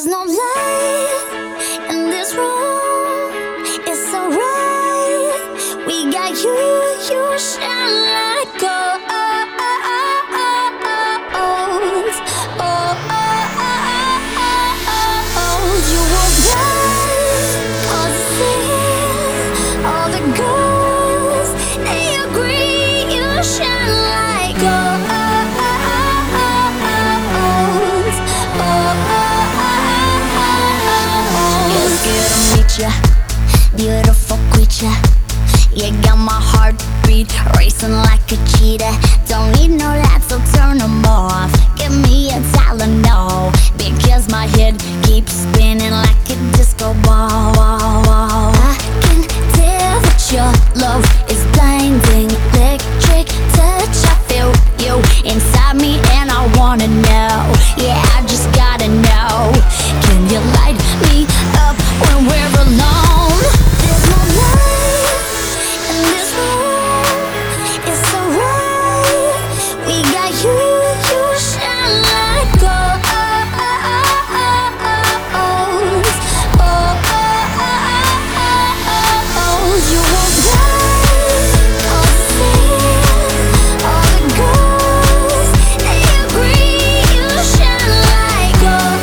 There's no light in this room. It's so right. We got you, you shine like gold. You will die all the sin, all the girls, they agree you shine like gold. You're scared to meet ya, beautiful creature. You got my heartbeat racing like a cheetah. Don't need no lights, so turn them off. Give me a Tylenol, because my head keeps spinning like a disco ball. I can tell that your love is blinding, electric touch. I feel you inside me and I wanna know. Yeah, I just gotta know. Can you light me up when we're alone? There's no light in this room. It's so right. We got you, you shine like gold. You won't die all the sin, all the girls, they agree you shine like gold.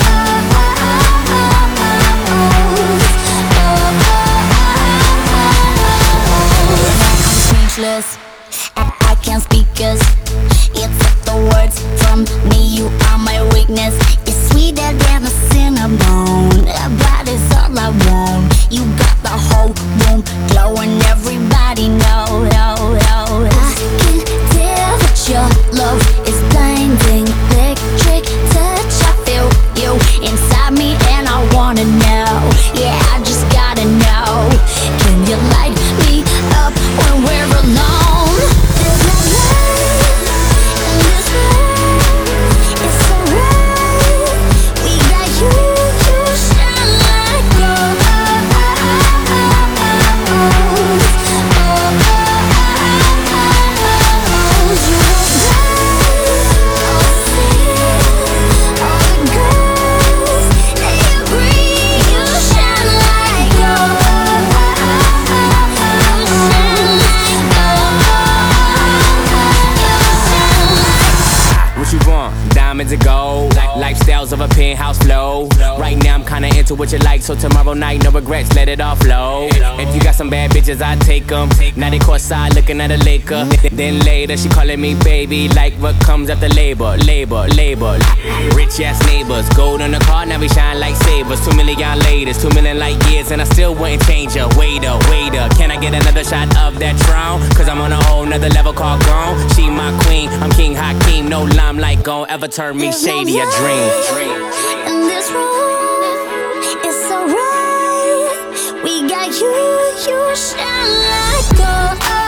I'm speechless, I can't speak 'cause it's the words from me. You are my weakness. It's sweeter than a cinnamon. That is all I want. You got the whole room glowing. Everybody know. I can tell that your love is blinding, electric touch. I feel you inside me and I wanna know. Yeah, I just gotta know. Can you light me up when we're alone? There's no light in this room. It's so right. We got you, you shine like gold. You won't die all the sin, all the girls, they agree you shine like gold. What you want? Diamonds and gold, lifestyles of a penthouse flow. Right now I'm kinda into what you like, so tomorrow night no regrets, let it all flow. If you got some bad bitches, I take them. Now they courtside looking at a Laker. Then later she calling me baby, like what comes after labor. Rich ass neighbors, gold on the car, now we shine like sabers. 2 million laters, 2 million light years, and I still wouldn't change her. Waiter, can I get another shot of that Tron? 'Cause I'm on a whole nother level called grown. She my queen, I'm King Hakeem. No limelight gon' ever turn me shady, a dream. In this room, it's so right. We got you, you shine like gold.